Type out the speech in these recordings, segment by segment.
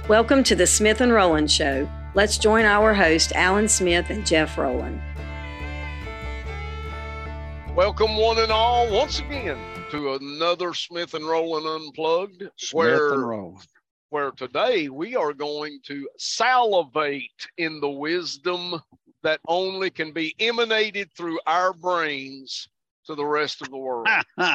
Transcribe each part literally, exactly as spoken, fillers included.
Welcome to the Smith and Rowland Show. Let's join our host, Alan Smith and Jeff Rowland. Welcome one and all once again to another Smith and Rowland Unplugged, Smith where, and Rowland. where today we are going to salivate in the wisdom that only can be emanated through our brains to the rest of the world.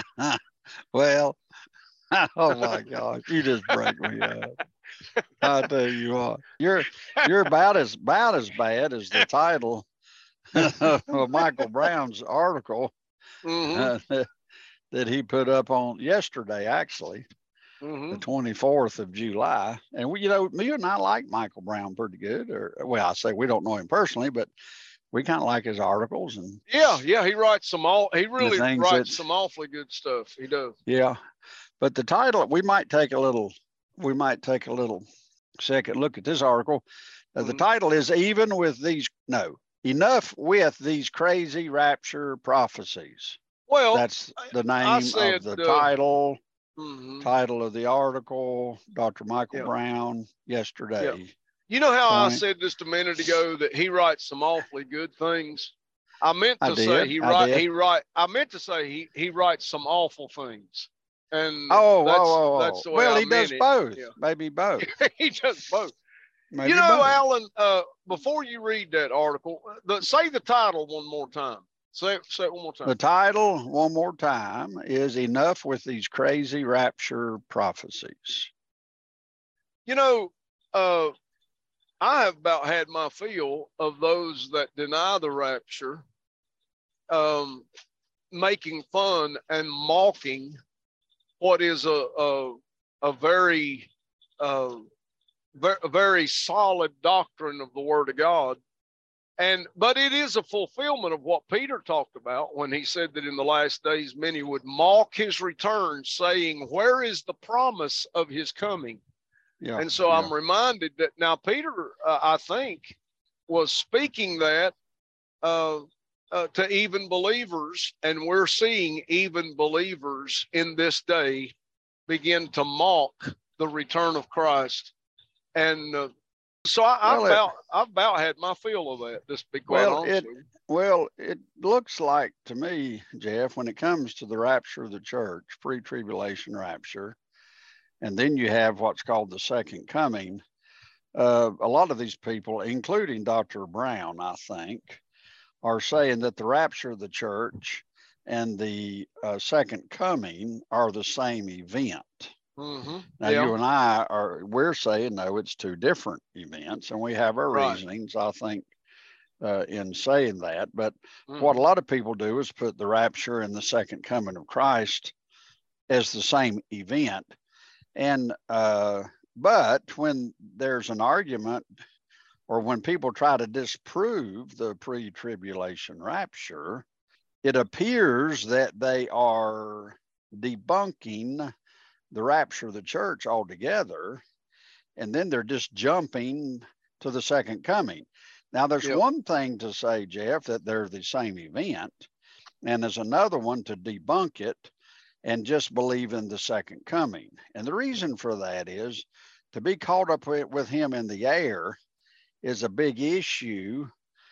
Well, oh my gosh, you just break me up. I tell you what, you're you're about as about as bad as the title of Michael Brown's article Mm-hmm. uh, that he put up on yesterday, actually, Mm-hmm. the twenty-fourth of July. And we, you know, me and I like Michael Brown pretty good. Or well, I say we don't know him personally, but we kind of like his articles and Yeah, yeah, he writes some all he really things writes that- some awfully good stuff. He does. yeah. But the title, we might take a little, we might take a little second look at this article. Uh, the Mhm. title is Even with These, no, Enough with These Crazy Rapture Prophecies. Well, That's the name I said, of the uh, title, mhm. title of the article, Doctor Michael Yeah. Brown yesterday. You know how I point. said just a minute ago that he writes some awfully good things? I meant I to say did, he I write did. he write I meant to say he he writes some awful things. And Oh, that's, oh, oh, that's the way well, I he does meant it. both. Yeah. Maybe both. He does both. Maybe you know, both. Alan, uh, before you read that article, the, say the title one more time. Say, say it one more time. The title, one more time, is Enough with These Crazy Rapture Prophecies. You know, uh, I have about had my fill of those that deny the rapture, um, making fun and mocking what is a a, a very uh, ver- a very solid doctrine of the Word of God. And but it is a fulfillment of what Peter talked about when he said that in the last days many would mock his return, saying, "Where is the promise of his coming?" Yeah. And so yeah. I'm reminded that now Peter, uh, I think, was speaking that uh, uh, to even believers, and we're seeing even believers in this day begin to mock the return of Christ. And uh, so I, I've Well, it- about I've about had my fill of that. Just to be quite Well, honest it with you. well, it looks like to me, Jeff, when it comes to the rapture of the church, pre-tribulation rapture, and then you have what's called the second coming. Uh, a lot of these people, including Doctor Brown, I think, are saying that the rapture of the church and the uh, second coming are the same event. Mm-hmm. Now, yeah. you and I are, we're saying, no, it's two different events, and we have our Right. reasonings, I think, uh, in saying that. But Mhm. what a lot of people do is put the rapture and the second coming of Christ as the same event. And, uh, but when there's an argument or when people try to disprove the pre-tribulation rapture, it appears that they are debunking the rapture of the church altogether, and then they're just jumping to the second coming. Now, there's Yep. one thing to say, Jeff, that they're the same event, and there's another one to debunk it and just believe in the second coming. And the reason for that is to be caught up with, with him in the air is a big issue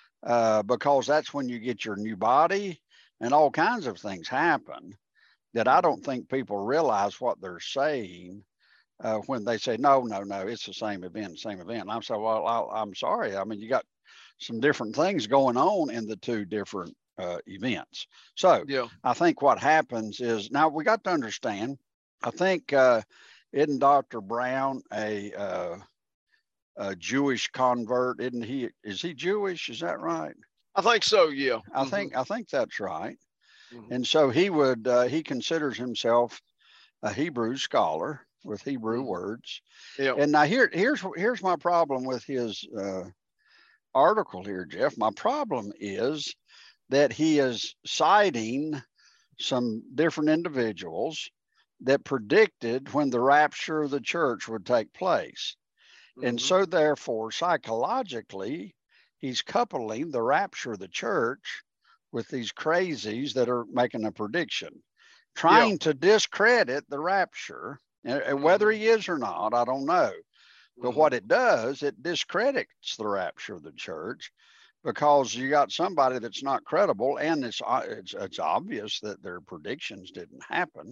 uh, because that's when you get your new body and all kinds of things happen that I don't think people realize what they're saying uh, when they say, no, no, no, it's the same event, same event. And I'm saying, well, I, I'm sorry. I mean, you got some different things going on in the two different uh, events. So Yeah. I think what happens is, now we got to understand, I think, uh, isn't Doctor Brown a, uh, a Jewish convert? Isn't he? Is he Jewish? Is that right? I think so. Yeah. I Mhm. think, I think that's right. Mhm. And so he would, uh, he considers himself a Hebrew scholar with Hebrew Mhm. words. Yeah. And now here, here's, here's my problem with his uh, article here, Jeff. My problem is that he is citing some different individuals that predicted when the rapture of the church would take place. And Mhm. so therefore, psychologically, he's coupling the rapture of the church with these crazies that are making a prediction, trying to discredit the rapture. And whether he is or not, I don't know. But what it does, it discredits the rapture of the church, because you got somebody that's not credible, and it's, it's, it's obvious that their predictions didn't happen.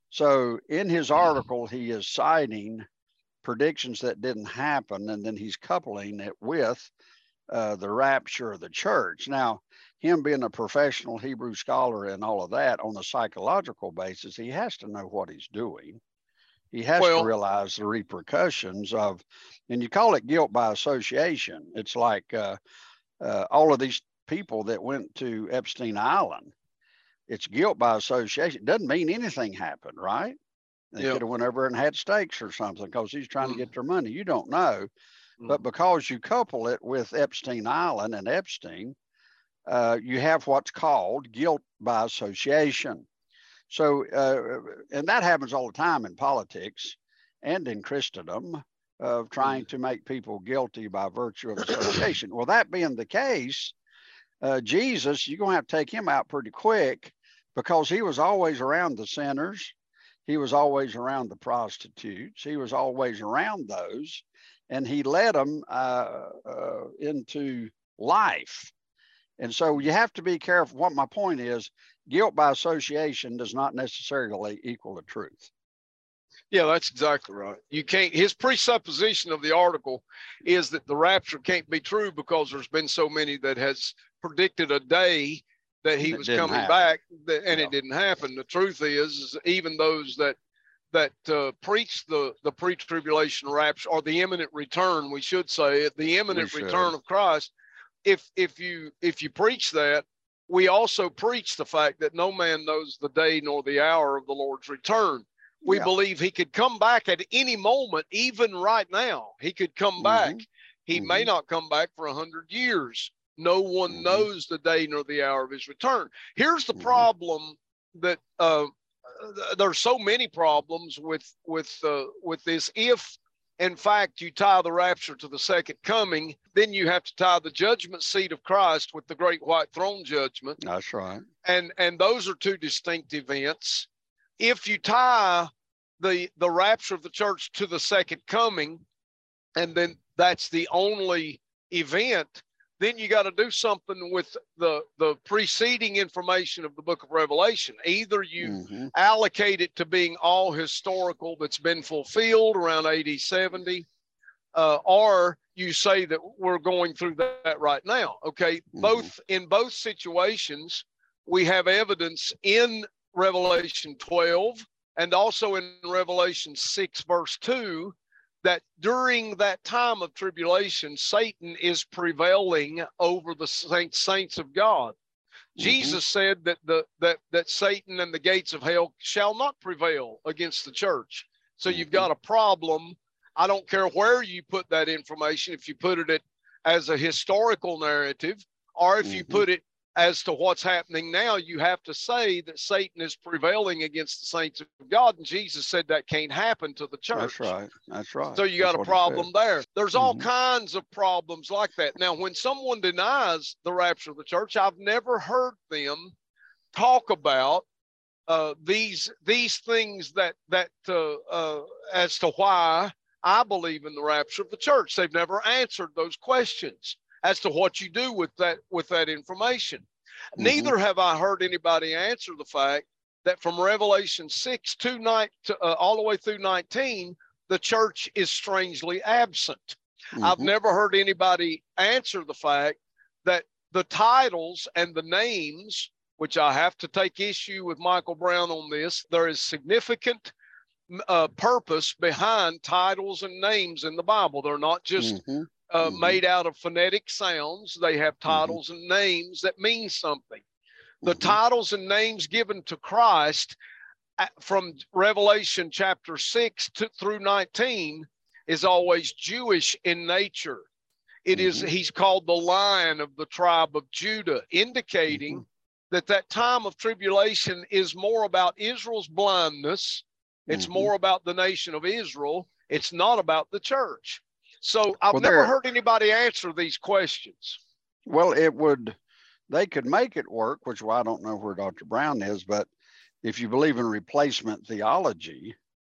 So in his article, he is citing predictions that didn't happen, and then he's coupling it with uh, the rapture of the church. Now, him being a professional Hebrew scholar and all of that, on a psychological basis, he has to know what he's doing. He has well, to realize the repercussions of, and you call it guilt by association. It's like uh, uh, all of these people that went to Epstein Island. It's guilt by association. It doesn't mean anything happened, right? They yep. could have went over and had steaks or something because he's trying mm. to get their money. You don't know. Mm. But because you couple it with Epstein Island and Epstein, uh, you have what's called guilt by association. So, uh, and that happens all the time in politics and in Christendom, of trying to make people guilty by virtue of association. Well, that being the case, uh, Jesus, you're going to have to take him out pretty quick, because he was always around the sinners. He was always around the prostitutes. He was always around those, and he led them uh, uh, into life. And so you have to be careful. What my point is, guilt by association does not necessarily equal the truth. Yeah, that's exactly right. You can't, his presupposition of the article is that the rapture can't be true because there's been so many that has predicted a day that he was coming happen. back, that, and yeah. it didn't happen. The truth is, is even those that that uh, preach the, the pre-tribulation rapture, or the imminent return, we should say, the imminent return of Christ, if if you if you preach that, we also preach the fact that no man knows the day nor the hour of the Lord's return. We yeah. believe he could come back at any moment, even right now. He could come mm-hmm. back. He mm-hmm. may not come back for a hundred years. No one mm-hmm. knows the day nor the hour of his return. Here's the mm-hmm. problem that uh, there's so many problems with with uh, with this. If in fact you tie the rapture to the second coming, then you have to tie the judgment seat of Christ with the great white throne judgment. That's right. And and those are two distinct events. If you tie the the rapture of the church to the second coming, and then that's the only event, then you got to do something with the, the preceding information of the book of Revelation. Either you mm-hmm. allocate it to being all historical that's been fulfilled around A D seventy, uh, or you say that we're going through that right now. Okay, mm-hmm. both in both situations, we have evidence in Revelation twelve and also in Revelation six, verse two, that during that time of tribulation, Satan is prevailing over the saints, saints of God. Mm-hmm. Jesus said that the that that Satan and the gates of hell shall not prevail against the church. So mm-hmm. you've got a problem. I don't care where you put that information, if you put it as a historical narrative, or if mm-hmm. you put it as to what's happening now, you have to say that Satan is prevailing against the saints of God. And Jesus said that can't happen to the church. That's right. That's right. So you got That's a problem there. There's mm-hmm. all kinds of problems like that. Now, when someone denies the rapture of the church, I've never heard them talk about uh, these these things that, that uh, uh, as to why I believe in the rapture of the church. They've never answered those questions as to what you do with that with that information. Mm-hmm. Neither have I heard anybody answer the fact that from Revelation six to night to, uh, all the way through nineteen, the church is strangely absent. Mm-hmm. I've never heard anybody answer the fact that the titles and the names, which I have to take issue with Michael Brown on this, there is significant uh, purpose behind titles and names in the Bible. They're not just mm-hmm. Uh, mm-hmm. made out of phonetic sounds. They have titles mm-hmm. and names that mean something. The mm-hmm. titles and names given to Christ from Revelation chapter six to, through nineteen is always Jewish in nature. It mm-hmm. is, he's called the Lion of the tribe of Judah, indicating mm-hmm. that that time of tribulation is more about Israel's blindness. It's mm-hmm. more about the nation of Israel. It's not about the church. So I've well, never heard anybody answer these questions. Well, it would, they could make it work, which well, I don't know where Doctor Brown is, but if you believe in replacement theology,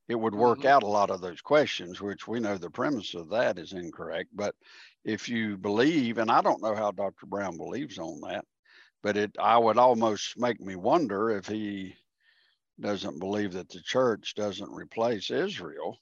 it would work Mhm. out a lot of those questions, which we know the premise of that is incorrect. But if you believe, and I don't know how Doctor Brown believes on that, but it, I would almost make me wonder if he doesn't believe that the church doesn't replace Israel.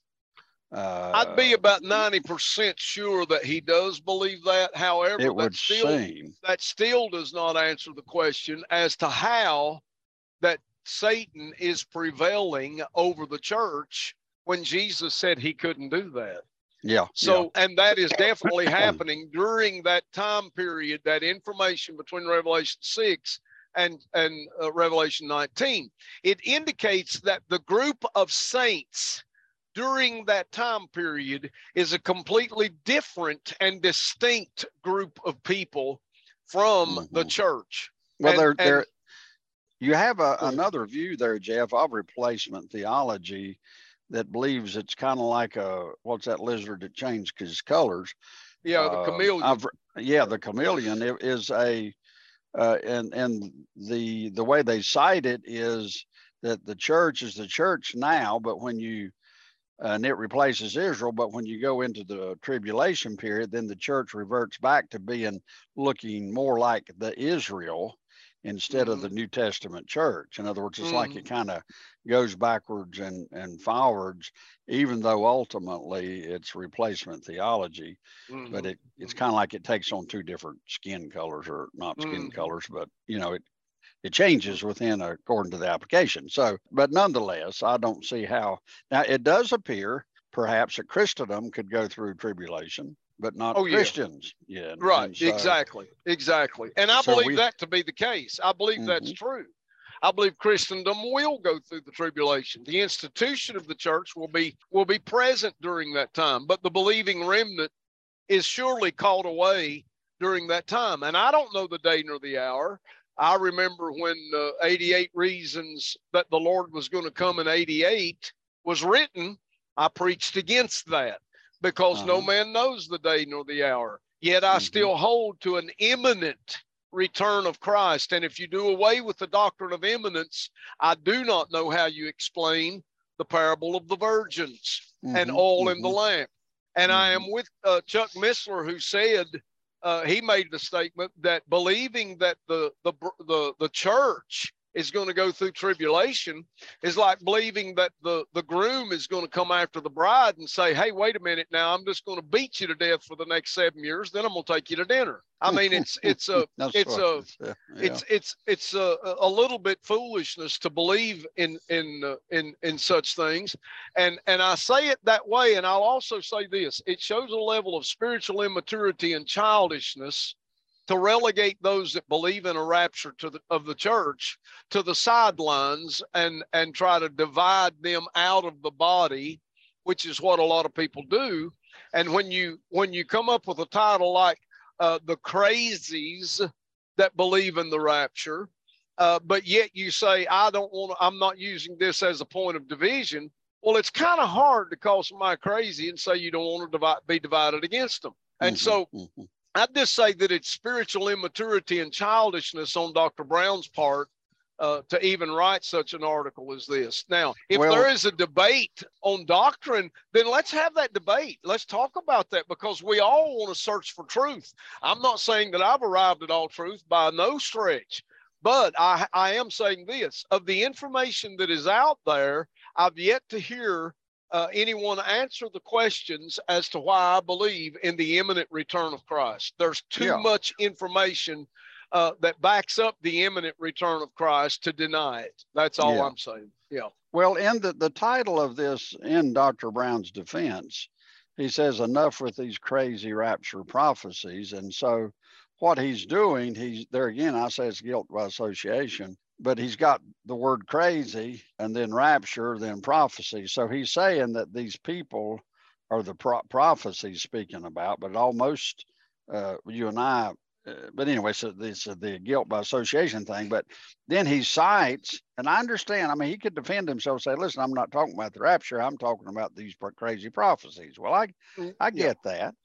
I'd be Uh, about ninety percent sure that he does believe that. However, it that would still seem. that still does not answer the question as to how that Satan is prevailing over the church when Jesus said he couldn't do that. Yeah. So, and that is definitely happening during that time period, that information between Revelation six and, and uh, Revelation nineteen. It indicates that the group of saints during that time period is a completely different and distinct group of people from mm-hmm. the church. Well, and, they're, they're, and, you have a, another view there, Jeff, of replacement theology that believes it's kind of like a, what's that lizard that changes colors? Yeah, the chameleon. Uh, yeah, the chameleon is a, uh, and and the the way they cite it is that the church is the church now, but when you, uh, and it replaces Israel, but when you go into the tribulation period, then the church reverts back to being looking more like the Israel instead mm-hmm. of the New Testament church. In other words, it's mm-hmm. like it kind of goes backwards and, and forwards, even though ultimately it's replacement theology. Mm-hmm. But it, it's kind of like it takes on two different skin colors, or not skin mm-hmm. colors, but, you know, it, it changes within according to the application. So, but nonetheless, I don't see how. Now, it does appear perhaps that Christendom could go through tribulation, but not oh, Christians. Yeah, yeah right. So, exactly. Exactly. And I so believe we, that to be the case. I believe mm-hmm. that's true. I believe Christendom will go through the tribulation. The institution of the church will be will be present during that time, but the believing remnant is surely called away during that time. And I don't know the day nor the hour. I remember when uh, eighty-eight Reasons That the Lord Was Going to Come in eighty-eight was written, I preached against that because uh-huh. no man knows the day nor the hour. Yet I mm-hmm. still hold to an imminent return of Christ. And if you do away with the doctrine of imminence, I do not know how you explain the parable of the virgins mm-hmm. and oil mm-hmm. in the lamp. And mm-hmm. I am with uh, Chuck Missler, who said, Uh, he made the statement that believing that the the the, the church is going to go through tribulation is like believing that the, the groom is going to come after the bride and say, hey, wait a minute now, I'm just going to beat you to death for the next seven years. Then I'm going to take you to dinner. I mean, it's it's a it's a yeah. it's it's it's a, a little bit foolishness to believe in in uh, in in such things, and and I say it that way, and I'll also say this: it shows a level of spiritual immaturity and childishness to relegate those that believe in a rapture to the, of the church to the sidelines and and try to divide them out of the body, which is what a lot of people do. And when you when you come up with a title like uh, the crazies that believe in the rapture, uh, but yet you say, I don't want to, I'm not using this as a point of division. Well, it's kind of hard to call somebody crazy and say you don't want to divide, be divided against them. And mm-hmm, so mm-hmm. I'd just say that it's spiritual immaturity and childishness on Doctor Brown's part uh, to even write such an article as this. Now, if well, there is a debate on doctrine, then let's have that debate. Let's talk about that because we all want to search for truth. I'm not saying that I've arrived at all truth by no stretch, but I, I am saying this. Of the information that is out there, I've yet to hear Uh, anyone answer the questions as to why I believe in the imminent return of Christ. There's too yeah. much information uh, that backs up the imminent return of Christ to deny it. That's all yeah. I'm saying. Yeah. Well, in the, the title of this, in Doctor Brown's defense, he says enough with these crazy rapture prophecies. And so what he's doing, he's there again, I say it's guilt by association. But he's got the word crazy and then rapture, then prophecy. So he's saying that these people are the pro- prophecies speaking about, but almost uh, you and I, uh, but anyway, so this is the guilt by association thing. But then he cites, and I understand, I mean, he could defend himself, say, listen, I'm not talking about the rapture. I'm talking about these crazy prophecies. Well, I, I get yeah. that.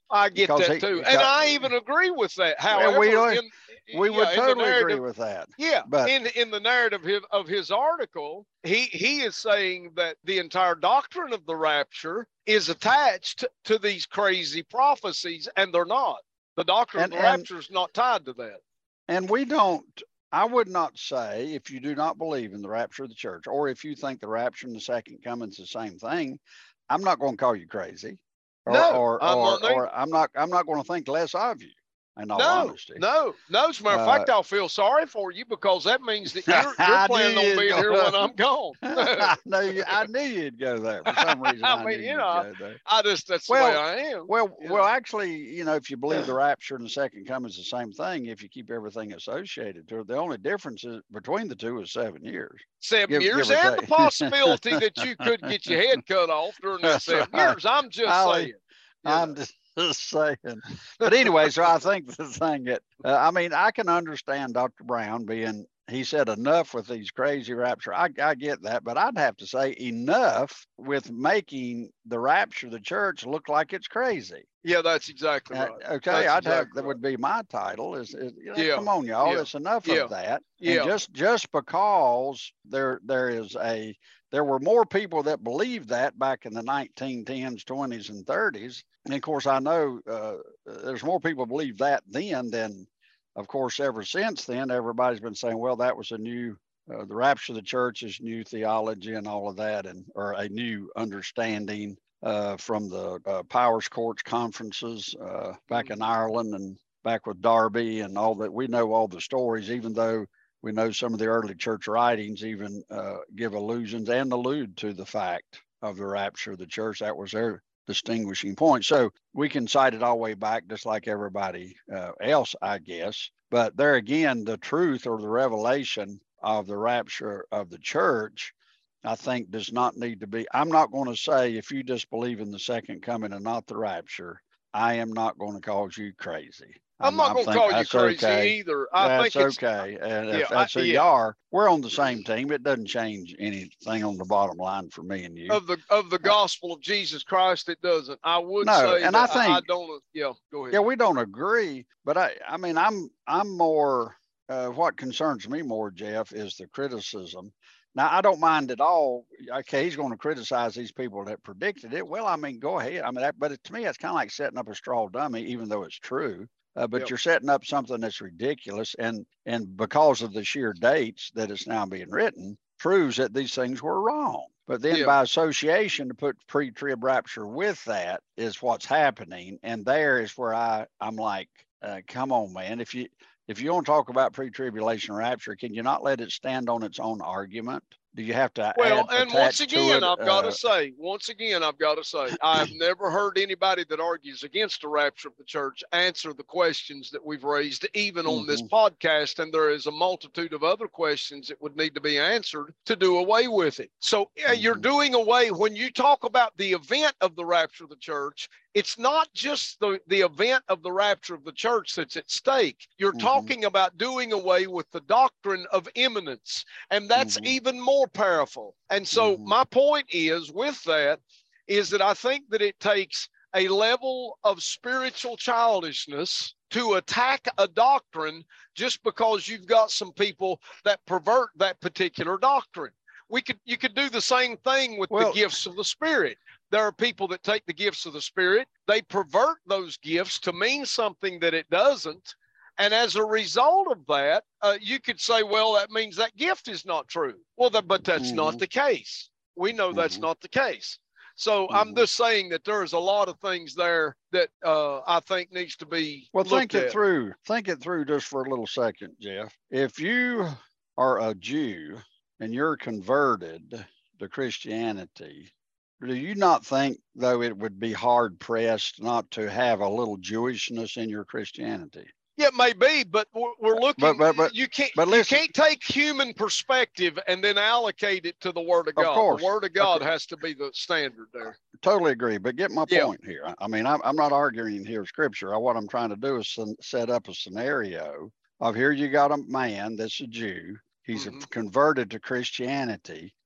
I get Because that he- too, because- and I even agree with that. However, Well, we are- in, we yeah, would in the totally agree narrative- with that. Yeah, But- in in the narrative of his, of his article, he he is saying that the entire doctrine of the rapture is attached to these crazy prophecies, and they're not. The doctrine And- of the and- rapture is not tied to that. And we don't, I would not say, if you do not believe in the rapture of the church, or if you think the rapture and the second coming is the same thing, I'm not going to call you crazy. Or, No, or, I'm or, not or I'm not, I'm not going to think less of you, in all No, honesty. no, no. As a matter of Uh, fact, I'll feel sorry for you because that means that you're, I you're planning knew on you'd being go here there. when I'm gone. I knew you, I knew you'd go there. For some reason, I I, mean, knew you you'd know, go there. I just, that's the Well, way I am. Well, you well, know. actually, you know, if you believe the rapture and the second coming is the same thing, if you keep everything associated to it, the only difference is between the two is seven years. Seven give- years give or and the take. possibility that you could get your head cut off during that That's seven right. years. I'm just Holly, saying. you I'm know. just, just saying. But anyway, so I think the thing that, uh, I mean, I can understand Doctor Brown being, he said enough with these crazy rapture. I, I get that, but I'd have to say enough with making the rapture of the church look like it's crazy. Yeah, that's exactly Uh, right. okay, That's I'd have exactly that right. would be my title. Is, is you know, Yeah, come on, y'all, yeah, it's enough yeah, of that. yeah. And just just because there there is a there were more people that believed that back in the nineteen tens, twenties, and thirties. And of course, I know uh, there's more people believe that then than, of course, ever since then. Everybody's been saying, well, that was a new. Uh, the rapture of the church is new theology and all of that, and or a new understanding uh, from the uh, Powers Courts conferences uh, back in Ireland and back with Darby and all that. We know all the stories, even though we know some of the early church writings even uh, give allusions and allude to the fact of the rapture of the church. That was their distinguishing point. So we can cite it all the way back, just like everybody uh, else, I guess. But there again, the truth or the revelation of the rapture of the church, I think, does not need to be. I'm not going to say if you just believe in the second coming and not the rapture, I am not going to call you crazy. I'm not going to call you crazy okay. either. I That's think it's okay. And yeah, if that's I- who yeah. you are, we're on the same team. It doesn't change anything on the bottom line for me and you. of the of the gospel of Jesus Christ. It doesn't. I would No, say and that I think- I don't. Yeah, go ahead. Yeah, we don't agree, but I, I mean, I'm, I'm more. Uh, what concerns me more, Jeff, is the criticism. Now, I don't mind at all. Okay, he's going to criticize these people that predicted it. Well, I mean, go ahead. I mean, that, but it, to me, it's kind of like setting up a straw dummy, even though it's true. Uh, but Yep. you're setting up something that's ridiculous, and and because of the sheer dates that it's now being written, proves that these things were wrong. But then Yeah. by association, to put pre-trib rapture with that is what's happening, and there is where I I'm like, uh, come on, man. If you if you want to talk about pre-tribulation rapture, can you not let it stand on its own argument? Do you have to Well, add, and once attach to again, it, I've got uh, to say, once again, I've got to say, I've never heard anybody that argues against the rapture of the church answer the questions that we've raised, even on this podcast. And there is a multitude of other questions that would need to be answered to do away with it. So yeah, you're Mhm. doing away, when you talk about the event of the rapture of the church, it's not just the, the event of the rapture of the church that's at stake. You're Mhm. talking about doing away with the doctrine of imminence. And that's Mhm. even more powerful. And so Mhm. my point is with that is that I think that it takes a level of spiritual childishness to attack a doctrine just because you've got some people that pervert that particular doctrine. We could, you could do the same thing with Well- the gifts of the Spirit. There are people that take the gifts of the Spirit, they pervert those gifts to mean something that it doesn't. And as a result of that, uh, you could say, well, that means that gift is not true. Well, that, but that's Mhm. not the case. We know that's Mhm. not the case. So I'm Mhm. just saying that there's a lot of things there that uh, I think needs to be Well, looked think it at. through. Think it through just for a little second, Jeff. If you are a Jew and you're converted to Christianity, do you not think, though, it would be hard pressed not to have a little Jewishness in your Christianity? Yeah, it may be, but we're, we're looking. But- but- but- you can't. but you listen- can't take human perspective and then allocate it to the Word of Of God. course. The Word of God Okay. has to be the standard there. Totally agree, but get my Yeah. point here. I- I mean, I'm, I'm not arguing here scripture. I, what I'm trying to do is sen- set up a scenario of here you got a man that's a Jew. He's a Mhm. converted to Christianity.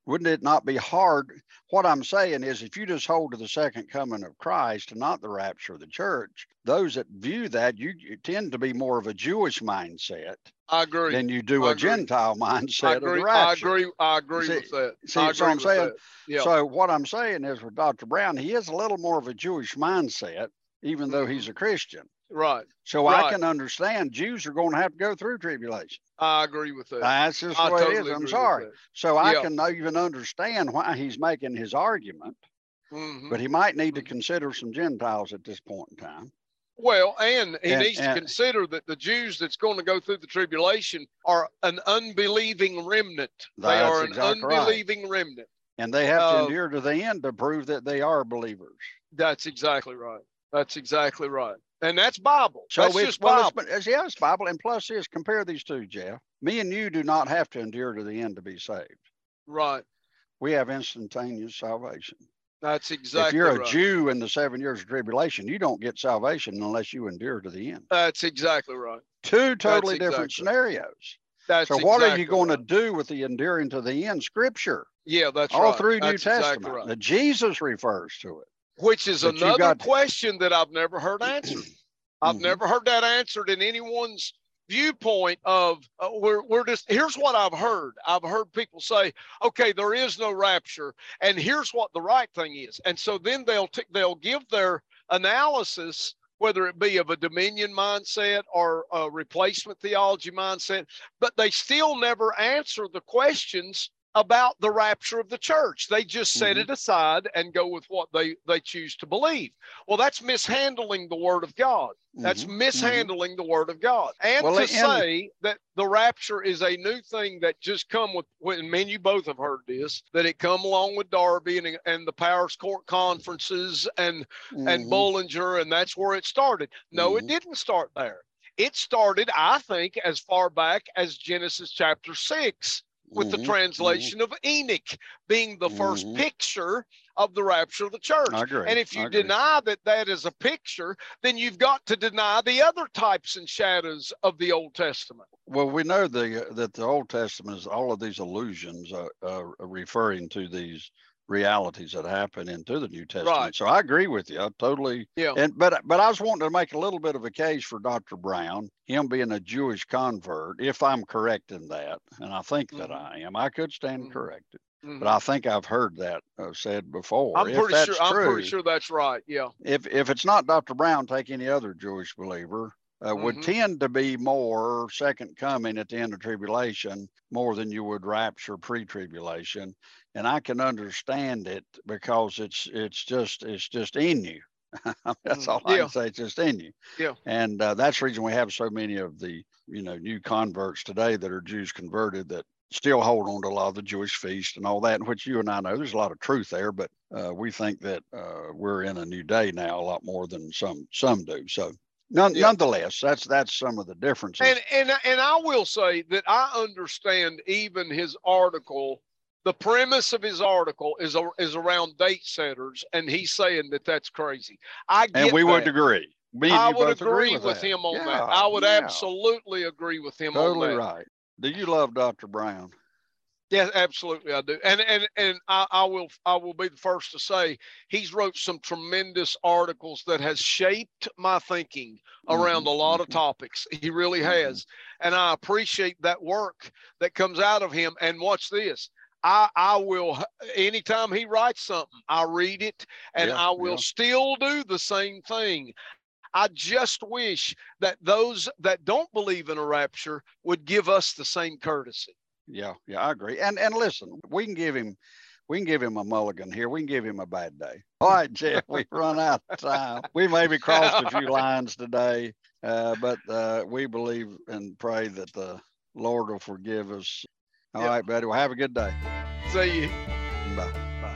wouldn't it not be hard? What I'm saying is, if you just hold to the second coming of Christ and not the rapture of the church, those that view that, you, you tend to be more of a Jewish mindset. I agree. Than you do I a agree. Gentile mindset I of agree. the rapture. I agree. I agree see, with that. See, I that's what I'm agree with saying. that. Yeah. So what I'm saying is, with Doctor Brown, he has a little more of a Jewish mindset, even though Mhm. he's a Christian. Right. So Right. I can understand Jews are going to have to go through tribulation. I agree with that. That's just I the way totally it is. I'm agree with sorry. that. So I Yeah. can even understand why he's making his argument, Mhm. but he might need to Mhm. consider some Gentiles at this point in time. Well, and he And- needs to and- consider that the Jews that's going to go through the tribulation are an unbelieving remnant. They That's are an exactly right. unbelieving remnant. And they have to Uh, endure to the end to prove that they are believers. That's exactly right. That's exactly right. And that's Bible. So That's it's, just well, Bible. it's, yeah, it's Bible. And plus this, compare these two, Jeff. Me and you do not have to endure to the end to be saved. Right. We have instantaneous salvation. That's exactly If you're a right. Jew in the seven years of tribulation, you don't get salvation unless you endure to the end. That's exactly right. Two totally That's different exactly- scenarios. That's So what exactly are you going right. to do with the enduring to the end scripture? Yeah, that's All right. through New That's exactly Testament. right. Now, Jesus refers to it. Which is But you another got- question that I've never heard answered. I've Mhm. never heard that answered in anyone's viewpoint of uh, we're, we're just, here's what I've heard. I've heard people say, okay, there is no rapture and here's what the right thing is. And so then they'll, t- they'll give their analysis, whether it be of a dominion mindset or a replacement theology mindset, but they still never answer the questions about the rapture of the church. They just set Mhm. it aside and go with what they, they choose to believe. Well, that's mishandling the word of God. That's Mhm. mishandling the word of God. And Well, to and- say that the rapture is a new thing that just come with, when me and you both have heard this, that it come along with Darby and, and the Powers Court conferences and, and Mhm. Bollinger, and that's where it started. No, it Mhm. didn't start there. It started, I think, as far back as Genesis chapter six. With the Mhm. translation of Enoch being the first Mhm. picture of the rapture of the church. I agree. And if I you agree. deny that that is a picture, then you've got to deny the other types and shadows of the Old Testament. Well, we know the that the Old Testament is all of these allusions uh, uh, referring to these realities that happen into the New Testament. Right. So I agree with you. I totally. Yeah. And but but I was wanting to make a little bit of a case for Doctor Brown, him being a Jewish convert, if I'm correct in that, and I think that Mhm. I am. I could stand Mhm. corrected, Mhm. but I think I've heard that uh, said before. I'm If pretty that's sure. I'm true, pretty sure that's right. Yeah. if if it's not Doctor Brown, take any other Jewish believer. Uh, would Mhm. tend to be more second coming at the end of tribulation more than you would rapture pre-tribulation, and I can understand it because it's it's just it's just in you. That's Mhm. all I Yeah. can say. It's just in you. Yeah. And uh, that's the reason we have so many of the you know new converts today that are Jews converted that still hold on to a lot of the Jewish feast and all that, in which you and I know there's a lot of truth there, but uh, we think that uh, we're in a new day now a lot more than some some do. So. None, Yeah. Nonetheless, that's that's some of the differences. And and and I will say that I understand even his article. The premise of his article is a, is around date setters, and he's saying that that's crazy. I get and we that. would agree. Me and I you would both agree with, with that. him on Yeah, that. I would yeah. absolutely agree with him Totally on that. right. Do you love Doctor Brown? Yeah, absolutely, I do. And and and I, I will I will be the first to say he's wrote some tremendous articles that has shaped my thinking around Mhm, a lot of mhm. topics. He really Mhm. has, and I appreciate that work that comes out of him. And watch this. I, I will, anytime he writes something, I read it, and Yeah, I will yeah. still do the same thing. I just wish that those that don't believe in a rapture would give us the same courtesy. Yeah, yeah, I agree. And and listen, we can give him we can give him a mulligan here. We can give him a bad day. All right, Jeff, we've run out of time. We maybe crossed a few lines today, uh, but uh, we believe and pray that the Lord will forgive us. All Yep. right, buddy. Well, have a good day. See you. Bye.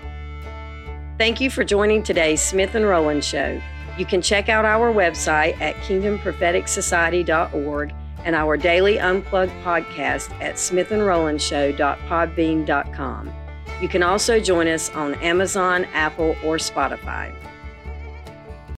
Thank you for joining today's Smith and Rowland Show. You can check out our website at kingdom prophetic society dot org and our daily unplugged podcast at smith and rowland show dot podbean dot com. You can also join us on Amazon, Apple, or Spotify.